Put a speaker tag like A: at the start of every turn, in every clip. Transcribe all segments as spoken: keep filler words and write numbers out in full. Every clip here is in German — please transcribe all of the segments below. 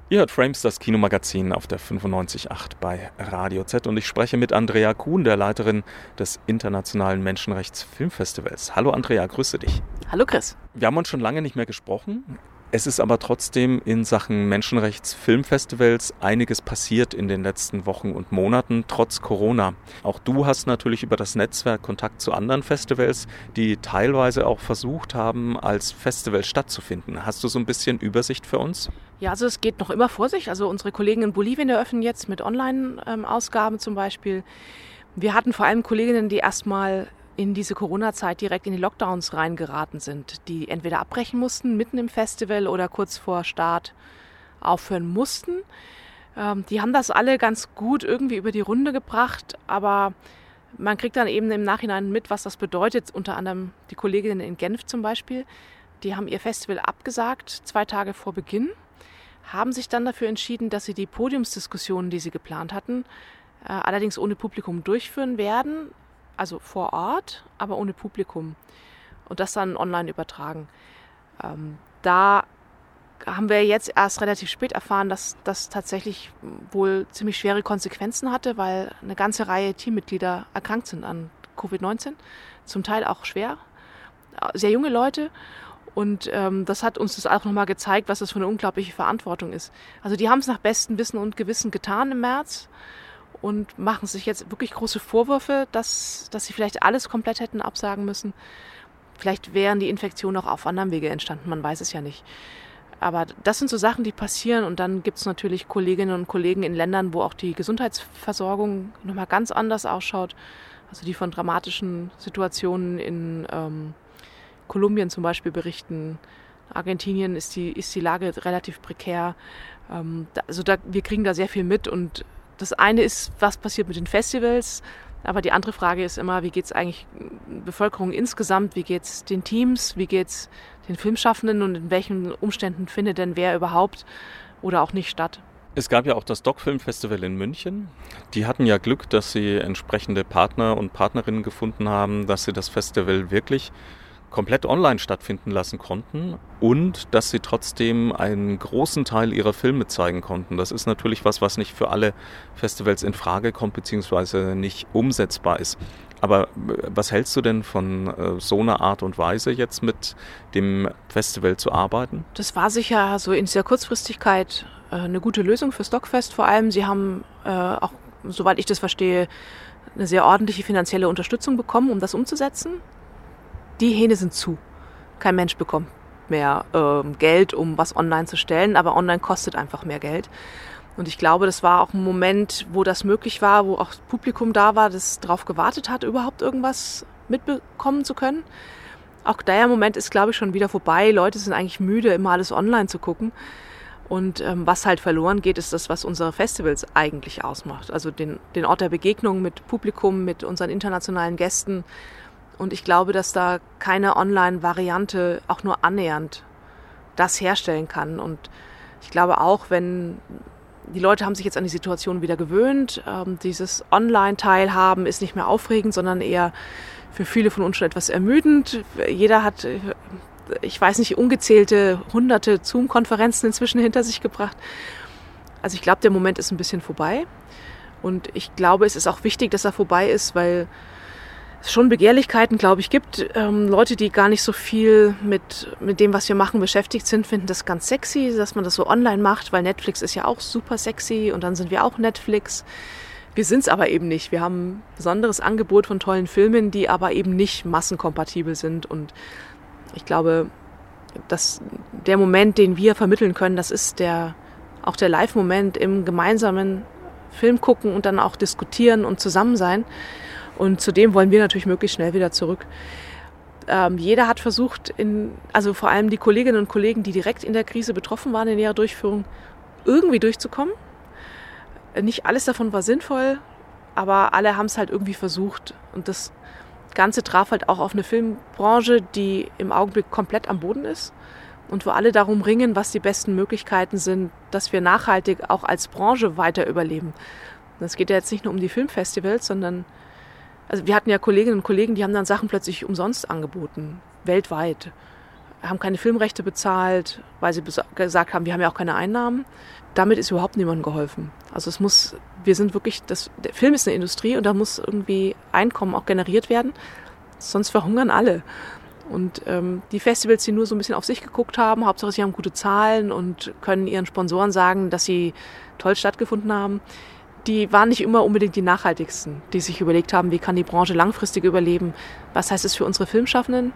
A: Ihr hört Frames, das Kinomagazin auf der fünfundneunzig Komma acht bei Radio Z und ich spreche mit Andrea Kuhn, der Leiterin des Internationalen Menschenrechts-Filmfestivals. Hallo Andrea, grüße dich.
B: Hallo Chris.
A: Wir haben uns schon lange nicht mehr gesprochen. Es ist aber trotzdem in Sachen Menschenrechts-Filmfestivals einiges passiert in den letzten Wochen und Monaten, trotz Corona. Auch du hast natürlich über das Netzwerk Kontakt zu anderen Festivals, die teilweise auch versucht haben, als Festival stattzufinden. Hast du so ein bisschen Übersicht für uns?
B: Ja, also es geht noch immer vor sich. Also unsere Kollegen in Bolivien eröffnen jetzt mit Online-Ausgaben zum Beispiel. Wir hatten vor allem Kolleginnen, die erstmal in diese Corona-Zeit direkt in die Lockdowns reingeraten sind, die entweder abbrechen mussten, mitten im Festival oder kurz vor Start aufhören mussten. Ähm, die haben das alle ganz gut irgendwie über die Runde gebracht, aber man kriegt dann eben im Nachhinein mit, was das bedeutet. Unter anderem die Kolleginnen in Genf zum Beispiel, die haben ihr Festival abgesagt, zwei Tage vor Beginn, haben sich dann dafür entschieden, dass sie die Podiumsdiskussionen, die sie geplant hatten, äh, allerdings ohne Publikum durchführen werden, also vor Ort, aber ohne Publikum und das dann online übertragen. Ähm, da haben wir jetzt erst relativ spät erfahren, dass das tatsächlich wohl ziemlich schwere Konsequenzen hatte, weil eine ganze Reihe Teammitglieder erkrankt sind an Covid neunzehn, zum Teil auch schwer, sehr junge Leute. Und ähm, das hat uns das auch nochmal gezeigt, was das für eine unglaubliche Verantwortung ist. Also die haben es nach bestem Wissen und Gewissen getan im März und machen sich jetzt wirklich große Vorwürfe, dass, dass sie vielleicht alles komplett hätten absagen müssen. Vielleicht wären die Infektionen auch auf anderem Wege entstanden, man weiß es ja nicht. Aber das sind so Sachen, die passieren und dann gibt es natürlich Kolleginnen und Kollegen in Ländern, wo auch die Gesundheitsversorgung nochmal ganz anders ausschaut. Also die von dramatischen Situationen in ähm, Kolumbien zum Beispiel berichten. Argentinien ist die, ist die Lage relativ prekär. Ähm, da, also da, wir kriegen da sehr viel mit und das eine ist, was passiert mit den Festivals, aber die andere Frage ist immer, wie geht es eigentlich der Bevölkerung insgesamt, wie geht es den Teams, wie geht es den Filmschaffenden und in welchen Umständen findet denn wer überhaupt oder auch nicht statt.
A: Es gab ja auch das Doc-Film-Festival in München. Die hatten ja Glück, dass sie entsprechende Partner und Partnerinnen gefunden haben, dass sie das Festival wirklich komplett online stattfinden lassen konnten und dass sie trotzdem einen großen Teil ihrer Filme zeigen konnten. Das ist natürlich was, was nicht für alle Festivals in Frage kommt, beziehungsweise nicht umsetzbar ist. Aber was hältst du denn von äh, so einer Art und Weise, jetzt mit dem Festival zu arbeiten?
B: Das war sicher so in dieser Kurzfristigkeit äh, eine gute Lösung für Stockfest vor allem. Sie haben äh, auch, soweit ich das verstehe, eine sehr ordentliche finanzielle Unterstützung bekommen, um das umzusetzen. Die Hähne sind zu. Kein Mensch bekommt mehr äh, Geld, um was online zu stellen, aber online kostet einfach mehr Geld. Und ich glaube, das war auch ein Moment, wo das möglich war, wo auch das Publikum da war, das darauf gewartet hat, überhaupt irgendwas mitbekommen zu können. Auch der Moment ist, glaube ich, schon wieder vorbei. Leute sind eigentlich müde, immer alles online zu gucken. Und ähm, was halt verloren geht, ist das, was unsere Festivals eigentlich ausmacht. Also den, den Ort der Begegnung mit Publikum, mit unseren internationalen Gästen. Und ich glaube, dass da keine Online-Variante auch nur annähernd das herstellen kann. Und ich glaube auch, wenn die Leute haben sich jetzt an die Situation wieder gewöhnt, ähm, dieses Online-Teilhaben ist nicht mehr aufregend, sondern eher für viele von uns schon etwas ermüdend. Jeder hat, ich weiß nicht, ungezählte hunderte Zoom-Konferenzen inzwischen hinter sich gebracht. Also ich glaube, der Moment ist ein bisschen vorbei. Und ich glaube, es ist auch wichtig, dass er vorbei ist, weil es schon Begehrlichkeiten, glaube ich, gibt. Ähm, Leute, die gar nicht so viel mit, mit dem, was wir machen, beschäftigt sind, finden das ganz sexy, dass man das so online macht, weil Netflix ist ja auch super sexy und dann sind wir auch Netflix. Wir sind es aber eben nicht. Wir haben ein besonderes Angebot von tollen Filmen, die aber eben nicht massenkompatibel sind. Und ich glaube, dass der Moment, den wir vermitteln können, das ist der, auch der Live-Moment im gemeinsamen Film gucken und dann auch diskutieren und zusammen sein. Und zudem wollen wir natürlich möglichst schnell wieder zurück. Ähm, jeder hat versucht, in, also vor allem die Kolleginnen und Kollegen, die direkt in der Krise betroffen waren in ihrer Durchführung, irgendwie durchzukommen. Nicht alles davon war sinnvoll, aber alle haben es halt irgendwie versucht. Und das Ganze traf halt auch auf eine Filmbranche, die im Augenblick komplett am Boden ist und wo alle darum ringen, was die besten Möglichkeiten sind, dass wir nachhaltig auch als Branche weiter überleben. Es geht ja jetzt nicht nur um die Filmfestivals, sondern also wir hatten ja Kolleginnen und Kollegen, die haben dann Sachen plötzlich umsonst angeboten, weltweit. haben keine Filmrechte bezahlt, weil sie gesagt haben, wir haben ja auch keine Einnahmen. Damit ist überhaupt niemandem geholfen. Also es muss, wir sind wirklich, das, der Film ist eine Industrie und da muss irgendwie Einkommen auch generiert werden, sonst verhungern alle. Und ähm, die Festivals, die nur so ein bisschen auf sich geguckt haben, Hauptsache sie haben gute Zahlen und können ihren Sponsoren sagen, dass sie toll stattgefunden haben, die waren nicht immer unbedingt die nachhaltigsten, die sich überlegt haben, wie kann die Branche langfristig überleben, was heißt es für unsere Filmschaffenden,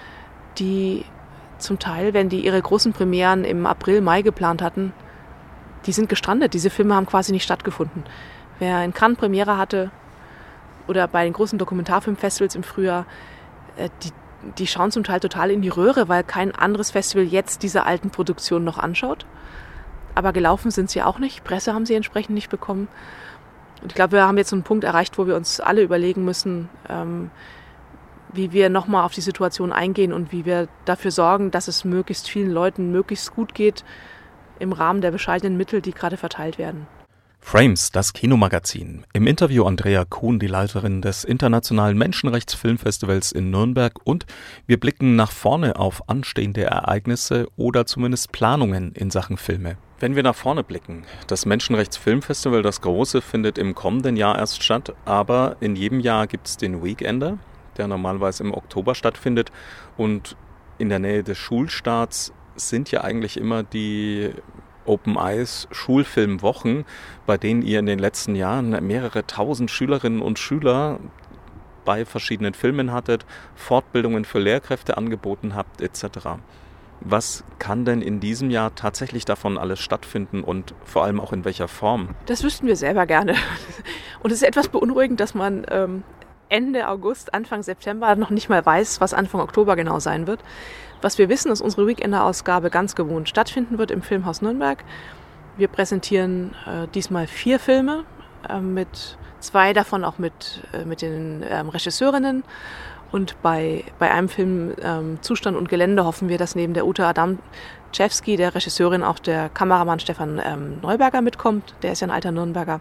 B: die zum Teil, wenn die ihre großen Premieren im April, Mai geplant hatten, die sind gestrandet. Diese Filme haben quasi nicht stattgefunden. Wer in Cannes Premiere hatte oder bei den großen Dokumentarfilmfestivals im Frühjahr, äh, die, die schauen zum Teil total in die Röhre, weil kein anderes Festival jetzt diese alten Produktionen noch anschaut. Aber gelaufen sind sie auch nicht. Presse haben sie entsprechend nicht bekommen. Und ich glaube, wir haben jetzt einen Punkt erreicht, wo wir uns alle überlegen müssen, ähm, wie wir nochmal auf die Situation eingehen und wie wir dafür sorgen, dass es möglichst vielen Leuten möglichst gut geht im Rahmen der bescheidenen Mittel, die gerade verteilt werden.
A: Frames, das Kinomagazin. Im Interview Andrea Kuhn, die Leiterin des Internationalen Menschenrechtsfilmfestivals in Nürnberg, und wir blicken nach vorne auf anstehende Ereignisse oder zumindest Planungen in Sachen Filme. Wenn wir nach vorne blicken, das Menschenrechtsfilmfestival, das große, findet im kommenden Jahr erst statt, aber in jedem Jahr gibt es den Weekender, der normalerweise im Oktober stattfindet, und in der Nähe des Schulstarts sind ja eigentlich immer die Open Eyes Schulfilmwochen, bei denen ihr in den letzten Jahren mehrere tausend Schülerinnen und Schüler bei verschiedenen Filmen hattet, Fortbildungen für Lehrkräfte angeboten habt et cetera. Was kann denn in diesem Jahr tatsächlich davon alles stattfinden und vor allem auch in welcher Form?
B: Das wüssten wir selber gerne. Und es ist etwas beunruhigend, dass man ähm, Ende August, Anfang September noch nicht mal weiß, was Anfang Oktober genau sein wird. Was wir wissen, ist, dass unsere Weekender-Ausgabe ganz gewohnt stattfinden wird im Filmhaus Nürnberg. Wir präsentieren äh, diesmal vier Filme, äh, mit zwei davon auch mit, äh, mit den ähm, Regisseurinnen. Und bei, bei einem Film ähm, Zustand und Gelände hoffen wir, dass neben der Uta Adamczewski, der Regisseurin, auch der Kameramann Stefan ähm, Neuberger mitkommt. Der ist ja ein alter Nürnberger.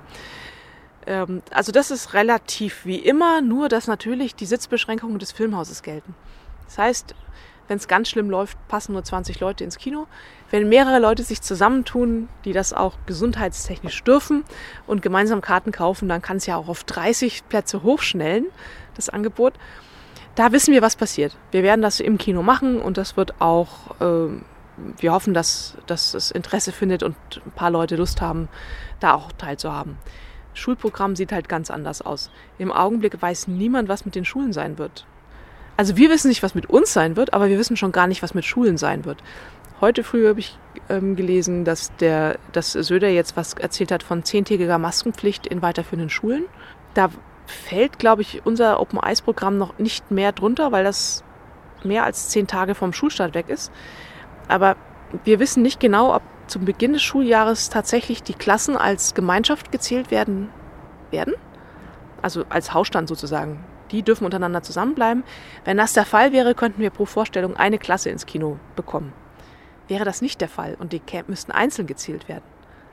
B: Ähm, also das ist relativ wie immer, nur dass natürlich die Sitzbeschränkungen des Filmhauses gelten. Das heißt, wenn es ganz schlimm läuft, passen nur zwanzig Leute ins Kino. Wenn mehrere Leute sich zusammentun, die das auch gesundheitstechnisch dürfen und gemeinsam Karten kaufen, dann kann es ja auch auf dreißig Plätze hochschnellen, das Angebot. Da wissen wir, was passiert. Wir werden das im Kino machen und das wird auch, äh, wir hoffen, dass, dass es Interesse findet und ein paar Leute Lust haben, da auch teilzuhaben. Schulprogramm sieht halt ganz anders aus. Im Augenblick weiß niemand, was mit den Schulen sein wird. Also wir wissen nicht, was mit uns sein wird, aber wir wissen schon gar nicht, was mit Schulen sein wird. Heute früh habe ich ähm, gelesen, dass, der, dass Söder jetzt was erzählt hat von zehntägiger Maskenpflicht in weiterführenden Schulen. Da fällt, glaube ich, unser Open Eyes Programm noch nicht mehr drunter, weil das mehr als zehn Tage vom Schulstart weg ist. Aber wir wissen nicht genau, ob zum Beginn des Schuljahres tatsächlich die Klassen als Gemeinschaft gezählt werden werden. Also als Hausstand sozusagen. Die dürfen untereinander zusammenbleiben. Wenn das der Fall wäre, könnten wir pro Vorstellung eine Klasse ins Kino bekommen. Wäre das nicht der Fall und die müssten einzeln gezählt werden,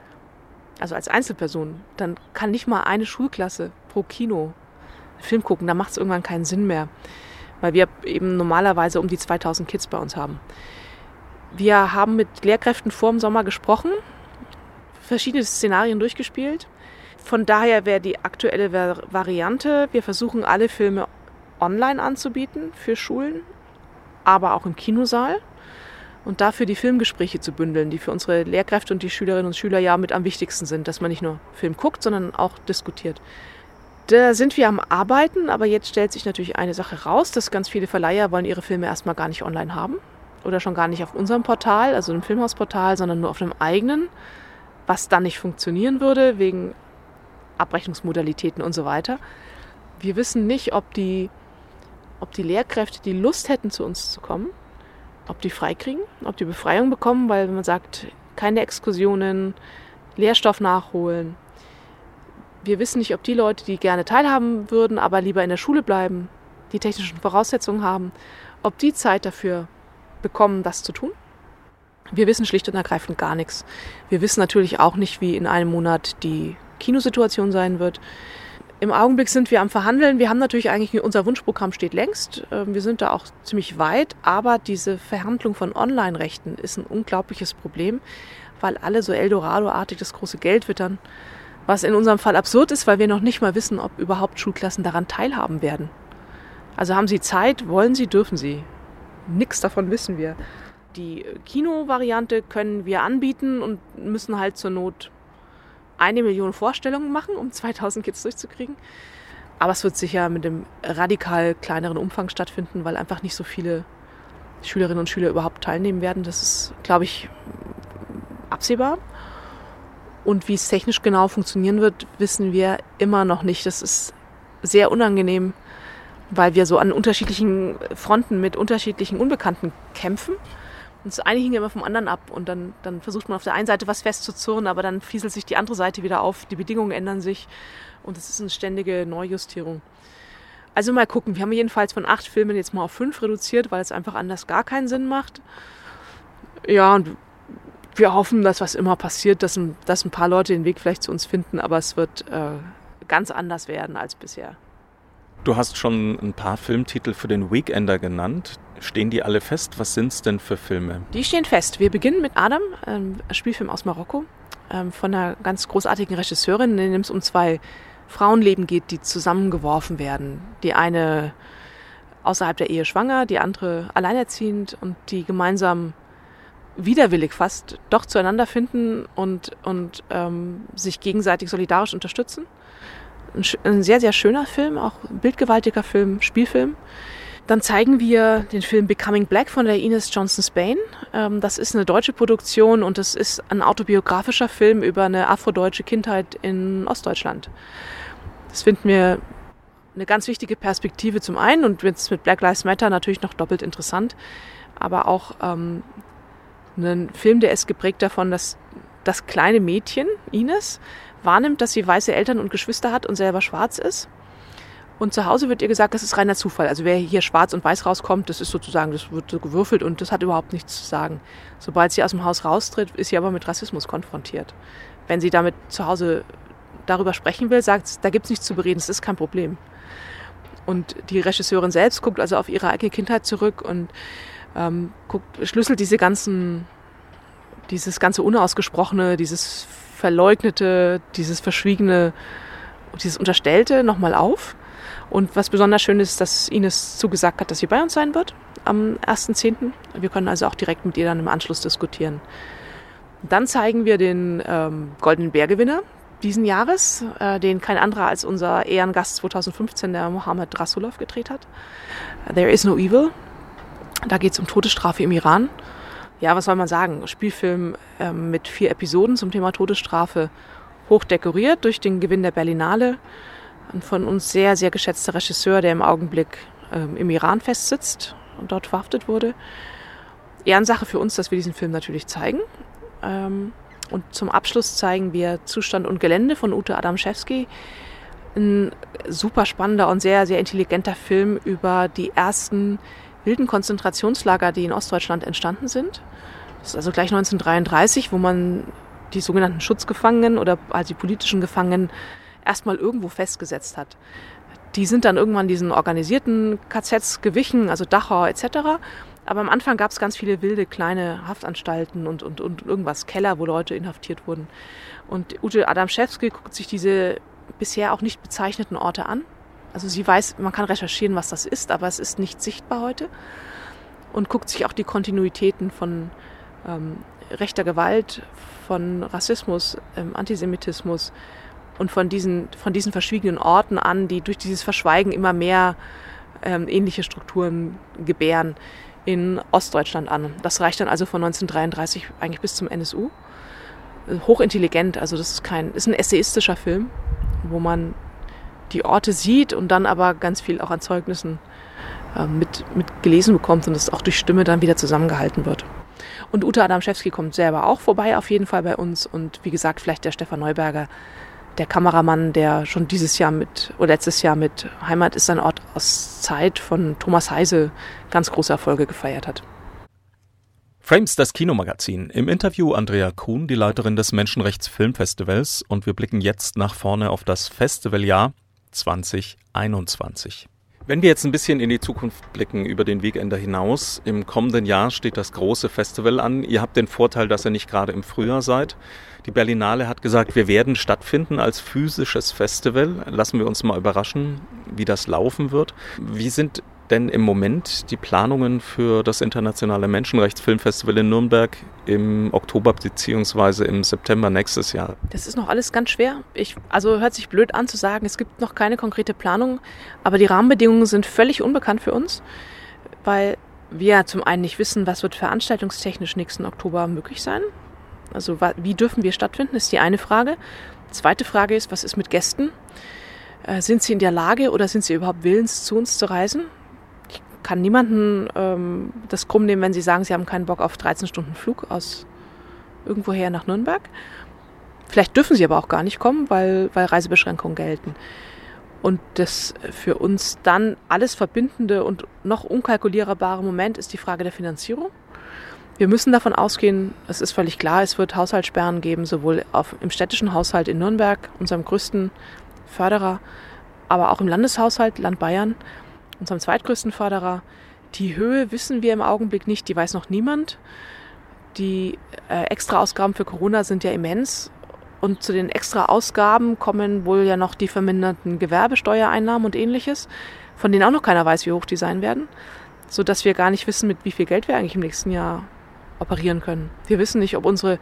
B: also als Einzelpersonen, dann kann nicht mal eine Schulklasse pro Kino einen Film gucken. Da macht es irgendwann keinen Sinn mehr, weil wir eben normalerweise um die zweitausend Kids bei uns haben. Wir haben mit Lehrkräften vor dem Sommer gesprochen, verschiedene Szenarien durchgespielt. Von daher wäre die aktuelle Variante, wir versuchen alle Filme online anzubieten für Schulen, aber auch im Kinosaal und dafür die Filmgespräche zu bündeln, die für unsere Lehrkräfte und die Schülerinnen und Schüler ja mit am wichtigsten sind, dass man nicht nur Film guckt, sondern auch diskutiert. Da sind wir am Arbeiten, aber jetzt stellt sich natürlich eine Sache raus, dass ganz viele Verleiher wollen ihre Filme erstmal gar nicht online haben oder schon gar nicht auf unserem Portal, also dem Filmhausportal, sondern nur auf einem eigenen, was dann nicht funktionieren würde, wegen Abrechnungsmodalitäten und so weiter. Wir wissen nicht, ob die, ob die Lehrkräfte die Lust hätten, zu uns zu kommen, ob die freikriegen, ob die Befreiung bekommen, weil wenn man sagt, keine Exkursionen, Lehrstoff nachholen. Wir wissen nicht, ob die Leute, die gerne teilhaben würden, aber lieber in der Schule bleiben, die technischen Voraussetzungen haben, ob die Zeit dafür bekommen, das zu tun. Wir wissen schlicht und ergreifend gar nichts. Wir wissen natürlich auch nicht, wie in einem Monat die Kinosituation sein wird. Im Augenblick sind wir am Verhandeln. Wir haben natürlich eigentlich, unser Wunschprogramm steht längst. Wir sind da auch ziemlich weit. Aber diese Verhandlung von Online-Rechten ist ein unglaubliches Problem, weil alle so Eldorado-artig das große Geld wittern. Was in unserem Fall absurd ist, weil wir noch nicht mal wissen, ob überhaupt Schulklassen daran teilhaben werden. Also haben sie Zeit, wollen sie, dürfen sie. Nichts davon wissen wir. Die Kino-Variante können wir anbieten und müssen halt zur Not eine Million Vorstellungen machen, um zweitausend Kids durchzukriegen. Aber es wird sicher mit einem radikal kleineren Umfang stattfinden, weil einfach nicht so viele Schülerinnen und Schüler überhaupt teilnehmen werden. Das ist, glaube ich, absehbar. Und wie es technisch genau funktionieren wird, wissen wir immer noch nicht. Das ist sehr unangenehm, weil wir so an unterschiedlichen Fronten mit unterschiedlichen Unbekannten kämpfen. Und das eine hing immer vom anderen ab und dann, dann versucht man auf der einen Seite was festzuzurren, aber dann fieselt sich die andere Seite wieder auf, die Bedingungen ändern sich und es ist eine ständige Neujustierung. Also mal gucken, wir haben jedenfalls von acht Filmen jetzt mal auf fünf reduziert, weil es einfach anders gar keinen Sinn macht. Ja, und wir hoffen, dass was immer passiert, dass ein, dass ein paar Leute den Weg vielleicht zu uns finden, aber es wird äh, ganz anders werden als bisher.
A: Du hast schon ein paar Filmtitel für den Weekender genannt. Stehen die alle fest? Was sind es denn für Filme?
B: Die stehen fest. Wir beginnen mit Adam, ein Spielfilm aus Marokko, von einer ganz großartigen Regisseurin, in dem es um zwei Frauenleben geht, die zusammengeworfen werden. Die eine außerhalb der Ehe schwanger, die andere alleinerziehend und die gemeinsam widerwillig fast doch zueinander finden und, und ähm, sich gegenseitig solidarisch unterstützen. Ein, ein sehr, sehr schöner Film, auch ein bildgewaltiger Film, Spielfilm. Dann zeigen wir den Film Becoming Black von der Ines Johnson-Spain. Ähm, das ist eine deutsche Produktion und das ist ein autobiografischer Film über eine afrodeutsche Kindheit in Ostdeutschland. Das finden wir eine ganz wichtige Perspektive zum einen und jetzt mit Black Lives Matter natürlich noch doppelt interessant, aber auch ähm, ein Film, der ist geprägt davon, dass das kleine Mädchen, Ines, wahrnimmt, dass sie weiße Eltern und Geschwister hat und selber schwarz ist. Und zu Hause wird ihr gesagt, das ist reiner Zufall. Also wer hier schwarz und weiß rauskommt, das ist sozusagen, das wird so gewürfelt und das hat überhaupt nichts zu sagen. Sobald sie aus dem Haus raustritt, ist sie aber mit Rassismus konfrontiert. Wenn sie damit zu Hause darüber sprechen will, sagt sie, da gibt es nichts zu bereden, das ist kein Problem. Und die Regisseurin selbst guckt also auf ihre eigene Kindheit zurück und ähm, guckt, schlüsselt diese ganzen, dieses ganze Unausgesprochene, dieses Verleugnete, dieses Verschwiegene, dieses Unterstellte nochmal auf. Und was besonders schön ist, dass Ines zugesagt hat, dass sie bei uns sein wird am ersten zehnten Wir können also auch direkt mit ihr dann im Anschluss diskutieren. Dann zeigen wir den ähm, Goldenen Bär-Gewinner diesen Jahres, äh, den kein anderer als unser Ehrengast zweitausendfünfzehn, der Mohammad Rasulov, gedreht hat. There is no evil. Da geht es um Todesstrafe im Iran. Ja, was soll man sagen? Spielfilm ähm, mit vier Episoden zum Thema Todesstrafe, hoch dekoriert durch den Gewinn der Berlinale. Ein von uns sehr, sehr geschätzter Regisseur, der im Augenblick ähm, im Iran festsitzt und dort verhaftet wurde. Ehrensache für uns, dass wir diesen Film natürlich zeigen. Ähm, und zum Abschluss zeigen wir Zustand und Gelände von Ute Adamszewski. Ein super spannender und sehr, sehr intelligenter Film über die ersten wilden Konzentrationslager, die in Ostdeutschland entstanden sind. Das ist also gleich neunzehnhundertdreiunddreißig, wo man die sogenannten Schutzgefangenen oder also die politischen Gefangenen erstmal irgendwo festgesetzt hat. Die sind dann irgendwann diesen organisierten K Zs gewichen, also Dachau et cetera. Aber am Anfang gab es ganz viele wilde kleine Haftanstalten und, und, und irgendwas, Keller, wo Leute inhaftiert wurden. Und Ute Adamszewski guckt sich diese bisher auch nicht bezeichneten Orte an. Also sie weiß, man kann recherchieren, was das ist, aber es ist nicht sichtbar heute. Und guckt sich auch die Kontinuitäten von ähm, rechter Gewalt, von Rassismus, ähm, Antisemitismus und von diesen, von diesen verschwiegenen Orten an, die durch dieses Verschweigen immer mehr ähm, ähnliche Strukturen gebären in Ostdeutschland an. Das reicht dann also von neunzehnhundertdreiunddreißig eigentlich bis zum N S U. Hochintelligent, also das ist kein, ist ein essayistischer Film, wo man die Orte sieht und dann aber ganz viel auch an Zeugnissen äh, mit, mit gelesen bekommt und es auch durch Stimme dann wieder zusammengehalten wird. Und Ute Adamszewski kommt selber auch vorbei, auf jeden Fall bei uns. Und wie gesagt, vielleicht der Stefan Neuberger, der Kameramann, der schon dieses Jahr mit, oder letztes Jahr mit Heimat ist ein Ort aus Zeit von Thomas Heise ganz große Erfolge gefeiert hat.
A: Frames, das Kinomagazin. Im Interview Andrea Kuhn, die Leiterin des Menschenrechtsfilmfestivals. Und wir blicken jetzt nach vorne auf das Festivaljahr. zwanzig einundzwanzig. Wenn wir jetzt ein bisschen in die Zukunft blicken, über den Weekender hinaus, im kommenden Jahr steht das große Festival an. Ihr habt den Vorteil, dass ihr nicht gerade im Frühjahr seid. Die Berlinale hat gesagt, wir werden stattfinden als physisches Festival. Lassen wir uns mal überraschen, wie das laufen wird. Wie sind denn im Moment die Planungen für das Internationale Menschenrechtsfilmfestival in Nürnberg im Oktober bzw. im September nächstes Jahr?
B: Das ist noch alles ganz schwer. Ich, also hört sich blöd an zu sagen, es gibt noch keine konkrete Planung, aber die Rahmenbedingungen sind völlig unbekannt für uns, weil wir zum einen nicht wissen, was wird veranstaltungstechnisch nächsten Oktober möglich sein. Also wie dürfen wir stattfinden, ist die eine Frage. Die zweite Frage ist, was ist mit Gästen? Äh, sind sie in der Lage oder sind sie überhaupt willens, zu uns zu reisen? Ich kann niemanden ähm, das krumm nehmen, wenn sie sagen, sie haben keinen Bock auf dreizehn Stunden Flug aus irgendwoher nach Nürnberg. Vielleicht dürfen sie aber auch gar nicht kommen, weil, weil Reisebeschränkungen gelten. Und das für uns dann alles verbindende und noch unkalkulierbare Moment ist die Frage der Finanzierung. Wir müssen davon ausgehen, es ist völlig klar, es wird Haushaltssperren geben, sowohl auf, im städtischen Haushalt in Nürnberg, unserem größten Förderer, aber auch im Landeshaushalt, Land Bayern, unserem zweitgrößten Förderer. Die Höhe wissen wir im Augenblick nicht, die weiß noch niemand. Die äh, Extraausgaben für Corona sind ja immens. Und zu den Extraausgaben kommen wohl ja noch die verminderten Gewerbesteuereinnahmen und Ähnliches, von denen auch noch keiner weiß, wie hoch die sein werden, sodass wir gar nicht wissen, mit wie viel Geld wir eigentlich im nächsten Jahr operieren können. Wir wissen nicht, ob unsere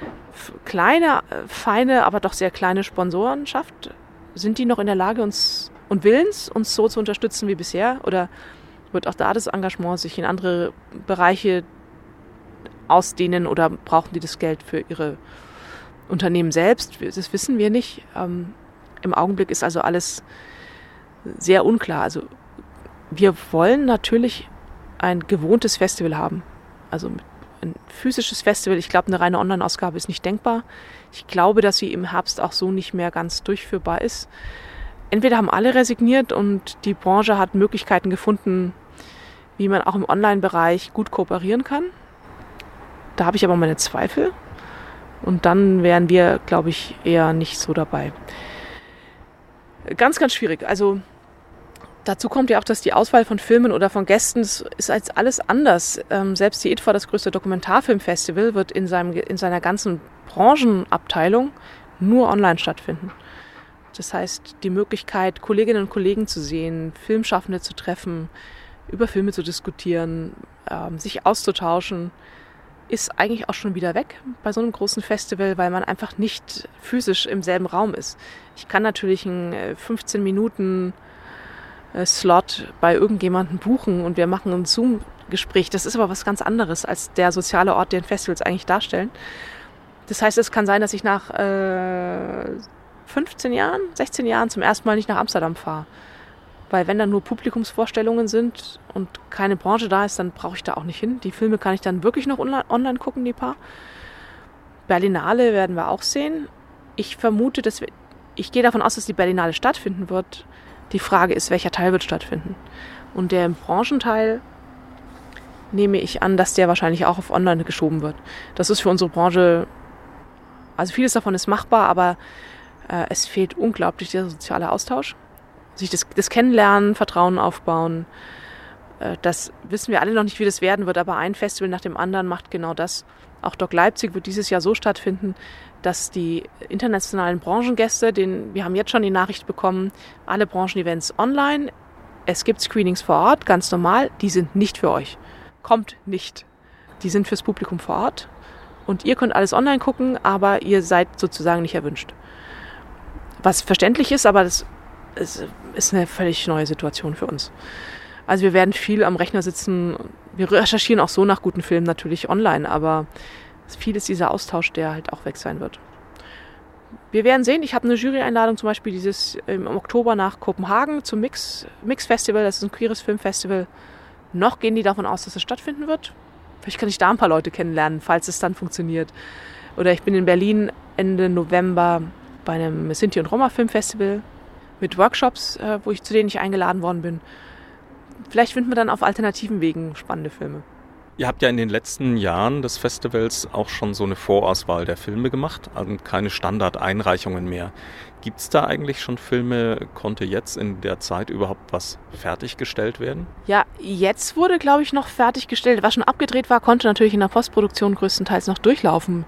B: kleine, feine, aber doch sehr kleine Sponsorenschaft, sind die noch in der Lage, uns und willens, uns so zu unterstützen wie bisher? Oder wird auch da das Engagement sich in andere Bereiche ausdehnen oder brauchen die das Geld für ihre Unternehmen selbst? Das wissen wir nicht. Ähm, im Augenblick ist also alles sehr unklar. Also wir wollen natürlich ein gewohntes Festival haben. Also ein physisches Festival. Ich glaube, eine reine Online-Ausgabe ist nicht denkbar. Ich glaube, dass sie im Herbst auch so nicht mehr ganz durchführbar ist. Entweder haben alle resigniert und die Branche hat Möglichkeiten gefunden, wie man auch im Online-Bereich gut kooperieren kann. Da habe ich aber meine Zweifel. Und dann wären wir, glaube ich, eher nicht so dabei. Ganz, ganz schwierig. Also dazu kommt ja auch, dass die Auswahl von Filmen oder von Gästen, das ist als alles anders. Ähm, selbst die I T F A, das größte Dokumentarfilmfestival, wird in, seinem, in seiner ganzen Branchenabteilung nur online stattfinden. Das heißt, die Möglichkeit, Kolleginnen und Kollegen zu sehen, Filmschaffende zu treffen, über Filme zu diskutieren, ähm, sich auszutauschen, ist eigentlich auch schon wieder weg bei so einem großen Festival, weil man einfach nicht physisch im selben Raum ist. Ich kann natürlich einen fünfzehn Minuten Slot bei irgendjemandem buchen und wir machen ein Zoom-Gespräch. Das ist aber was ganz anderes als der soziale Ort, den Festivals eigentlich darstellen. Das heißt, es kann sein, dass ich nach äh, fünfzehn Jahren, sechzehn Jahren zum ersten Mal nicht nach Amsterdam fahre. Weil wenn da nur Publikumsvorstellungen sind und keine Branche da ist, dann brauche ich da auch nicht hin. Die Filme kann ich dann wirklich noch online, online gucken, die paar. Berlinale werden wir auch sehen. Ich vermute, dass wir, ich gehe davon aus, dass die Berlinale stattfinden wird. Die Frage ist, welcher Teil wird stattfinden. Und der Branchenteil nehme ich an, dass der wahrscheinlich auch auf online geschoben wird. Das ist für unsere Branche, also vieles davon ist machbar, aber äh, es fehlt unglaublich der soziale Austausch. Sich das, das Kennenlernen, Vertrauen aufbauen, äh, das wissen wir alle noch nicht, wie das werden wird, aber ein Festival nach dem anderen macht genau das. Auch Doc Leipzig wird dieses Jahr so stattfinden, dass die internationalen Branchengäste, den, wir haben jetzt schon die Nachricht bekommen, alle Branchenevents online, es gibt Screenings vor Ort, ganz normal, die sind nicht für euch. Kommt nicht. Die sind fürs Publikum vor Ort und ihr könnt alles online gucken, aber ihr seid sozusagen nicht erwünscht. Was verständlich ist, aber das es ist eine völlig neue Situation für uns. Also wir werden viel am Rechner sitzen. Wir recherchieren auch so nach guten Filmen natürlich online, aber viel ist dieser Austausch, der halt auch weg sein wird. Wir werden sehen. Ich habe eine Jury-Einladung zum Beispiel dieses im Oktober nach Kopenhagen zum Mix, Mix Festival. Das ist ein queeres Filmfestival. Noch gehen die davon aus, dass es stattfinden wird. Vielleicht kann ich da ein paar Leute kennenlernen, falls es dann funktioniert. Oder ich bin in Berlin Ende November bei einem Sinti- und Roma-Filmfestival mit Workshops, wo ich, zu denen ich eingeladen worden bin. Vielleicht finden wir dann auf alternativen Wegen spannende Filme.
A: Ihr habt ja in den letzten Jahren des Festivals auch schon so eine Vorauswahl der Filme gemacht, also keine Standardeinreichungen mehr. Gibt es da eigentlich schon Filme, konnte jetzt in der Zeit überhaupt was fertiggestellt werden?
B: Ja, jetzt wurde, glaube ich, noch fertiggestellt. Was schon abgedreht war, konnte natürlich in der Postproduktion größtenteils noch durchlaufen.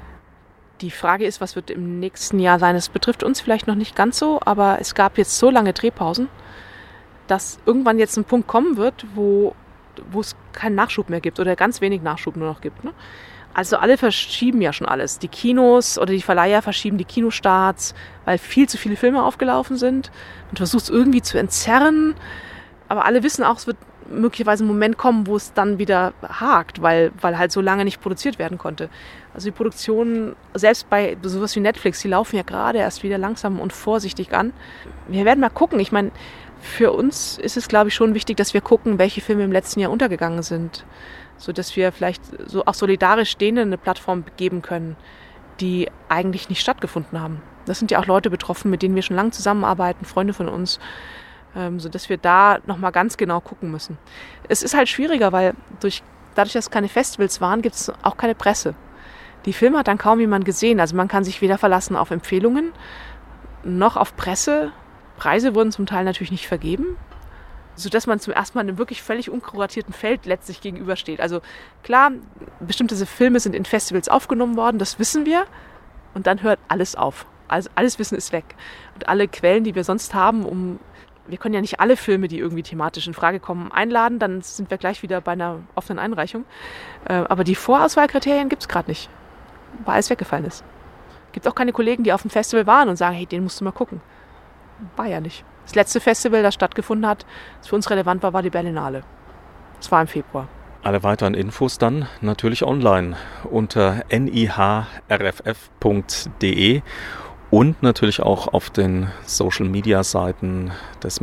B: Die Frage ist, was wird im nächsten Jahr sein? Es betrifft uns vielleicht noch nicht ganz so, aber es gab jetzt so lange Drehpausen, dass irgendwann jetzt ein Punkt kommen wird, wo wo es keinen Nachschub mehr gibt oder ganz wenig Nachschub nur noch gibt. Ne? Also alle verschieben ja schon alles. Die Kinos oder die Verleiher verschieben die Kinostarts, weil viel zu viele Filme aufgelaufen sind. Man versucht es irgendwie zu entzerren, aber alle wissen auch, es wird möglicherweise ein Moment kommen, wo es dann wieder hakt, weil, weil halt so lange nicht produziert werden konnte. Also die Produktionen, selbst bei sowas wie Netflix, die laufen ja gerade erst wieder langsam und vorsichtig an. Wir werden mal gucken. Ich meine, für uns ist es, glaube ich, schon wichtig, dass wir gucken, welche Filme im letzten Jahr untergegangen sind, sodass wir vielleicht so auch solidarisch denen eine Plattform geben können, die eigentlich nicht stattgefunden haben. Das sind ja auch Leute betroffen, mit denen wir schon lange zusammenarbeiten, Freunde von uns, ähm, sodass wir da nochmal ganz genau gucken müssen. Es ist halt schwieriger, weil durch, dadurch, dass es keine Festivals waren, gibt es auch keine Presse. Die Filme hat dann kaum jemand gesehen. Also man kann sich weder verlassen auf Empfehlungen noch auf Presse. Preise wurden zum Teil natürlich nicht vergeben, sodass man zum ersten Mal einem wirklich völlig unkuratierten Feld letztlich gegenübersteht. Also klar, bestimmte Filme sind in Festivals aufgenommen worden, das wissen wir. Und dann hört alles auf. Also alles Wissen ist weg. Und alle Quellen, die wir sonst haben, um wir können ja nicht alle Filme, die irgendwie thematisch in Frage kommen, einladen, dann sind wir gleich wieder bei einer offenen Einreichung. Aber die Vorauswahlkriterien gibt es gerade nicht, weil alles weggefallen ist. Es gibt auch keine Kollegen, die auf dem Festival waren und sagen, hey, den musst du mal gucken. War ja nicht. Das letzte Festival, das stattgefunden hat, das für uns relevant war, war die Berlinale. Das war im Februar.
A: Alle weiteren Infos dann natürlich online unter n i h r f f punkt d e und natürlich auch auf den Social-Media-Seiten des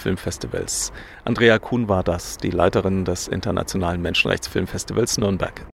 A: Menschenrechtsfilmfestivals. Andrea Kuhn war das, die Leiterin des Internationalen Menschenrechtsfilmfestivals Nürnberg.